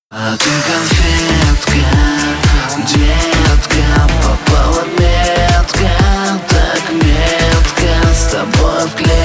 А ты конфетка, детка, попала метко, так метко, с тобой в клетку.